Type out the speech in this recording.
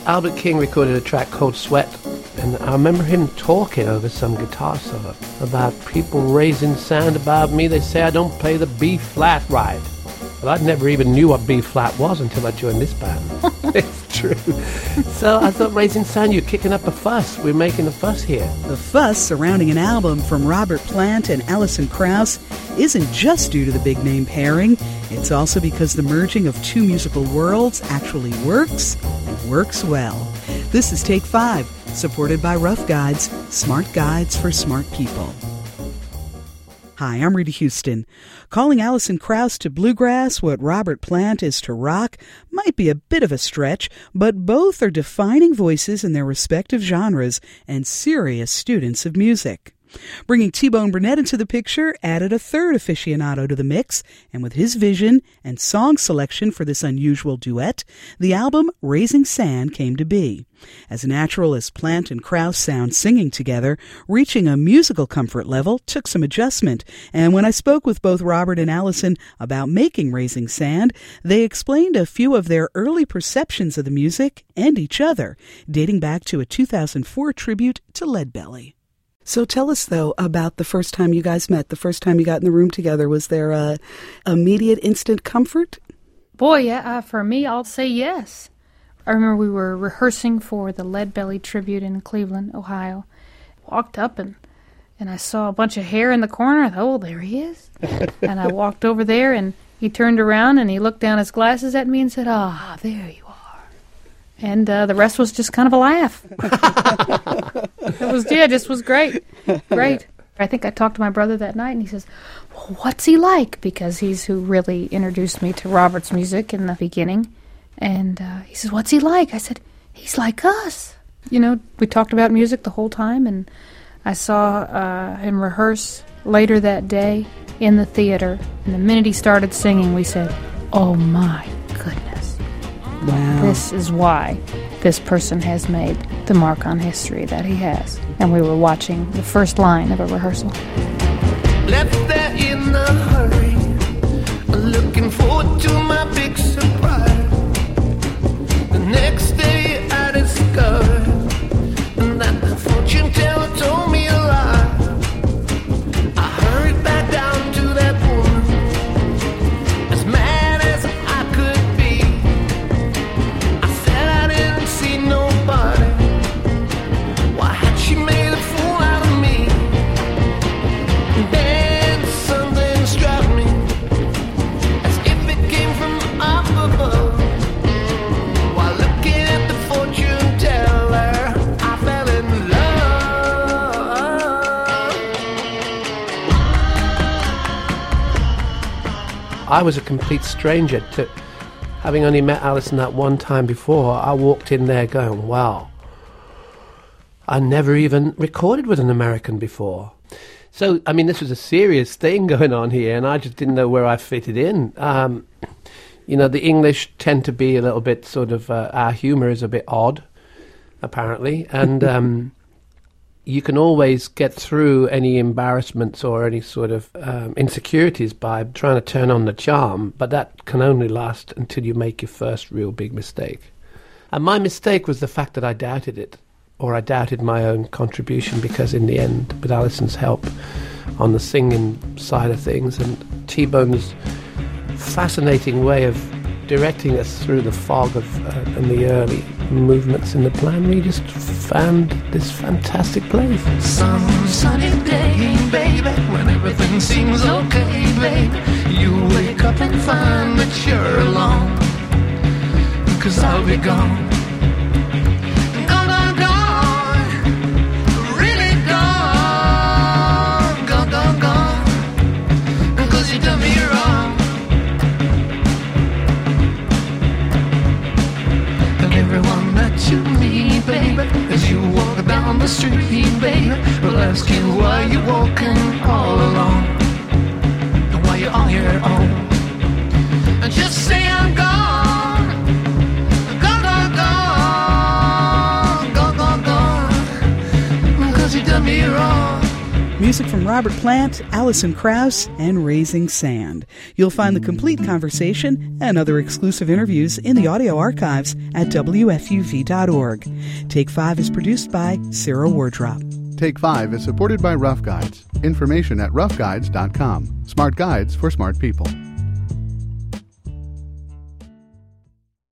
Albert King recorded a track called Sweat, and I remember him talking over some guitar solo about people raising sound about me. They say I don't play the B flat right. Well, I never even knew what B flat was until I joined this band. It's true. So I thought, raising sound, you're kicking up a fuss. We're making a fuss here. The fuss surrounding an album from Robert Plant and Alison Krauss isn't just due to the big name pairing. It's also because the merging of two musical worlds actually works, and works well. This is Take 5, supported by Rough Guides, smart guides for smart people. Hi, I'm Rita Houston. Calling Alison Krauss to bluegrass what Robert Plant is to rock might be a bit of a stretch, but both are defining voices in their respective genres and serious students of music. Bringing T-Bone Burnett into the picture added a third aficionado to the mix, and with his vision and song selection for this unusual duet, the album Raising Sand came to be. As natural as Plant and Krauss sound singing together, reaching a musical comfort level took some adjustment, and when I spoke with both Robert and Alison about making Raising Sand, they explained a few of their early perceptions of the music and each other, dating back to a 2004 tribute to Leadbelly. So tell us, though, about the first time you guys met, the first time you got in the room together. Was there a immediate, instant comfort? Boy, yeah, for me, I'll say yes. I remember we were rehearsing for the Leadbelly tribute in Cleveland, Ohio. Walked up and I saw a bunch of hair in the corner. I thought, oh, there he is. And I walked over there, and he turned around, and he looked down his glasses at me and said, ah, there you are. And the rest was just kind of a laugh. It was great. Great. I think I talked to my brother that night, and he says, well, what's he like? Because he's who really introduced me to Robert's music in the beginning. And he says, what's he like? I said, he's like us. You know, we talked about music the whole time, and I saw him rehearse later that day in the theater. And the minute he started singing, we said, oh, my goodness. Wow. This is why this person has made the mark on history that he has. And we were watching the first line of a rehearsal. Left there in a hurry, looking forward to my big surprise. The next day I discovered that the fortune teller told me a lie. I hurried back down to that woman, as mad as I could be. I said I didn't see nobody. Why had she made a fool out of me? Then something struck me, as if it came from up above. While looking at the fortune teller, I fell in love. I was a complete stranger to having only met Alison that one time before. I walked in there going, wow, I never even recorded with an American before. So, I mean, this was a serious thing going on here, and I just didn't know where I fitted in. You know, the English tend to be a little bit sort of, our humour is a bit odd, apparently, and you can always get through any embarrassments or any sort of insecurities by trying to turn on the charm, but that can only last until you make your first real big mistake. And my mistake was the fact that I doubted it, or I doubted my own contribution, because in the end, with Alison's help on the singing side of things and T-Bone's fascinating way of directing us through the fog of and the early movements in the plan, we just found this fantastic place. Some sunny day, baby, when everything seems okay, baby, you wake up and find that you're alone, 'cause I'll be gone. Gone, gone, gone, really gone, gone, gone, gone, 'cause you done me wrong. Everyone that you meet, baby, as you walk down the street, baby, will ask you why you're walking all alone, and why you're on your own. And just say I'm gone, gone, gone, gone, gone, gone, gone, 'cause you done me wrong. music from Robert Plant, Alison Krauss, and Raising Sand. You'll find the complete conversation and other exclusive interviews in the audio archives at WFUV.org. Take 5 is produced by Sarah Wardrop. Take 5 is supported by Rough Guides. Information at roughguides.com. Smart guides for smart people.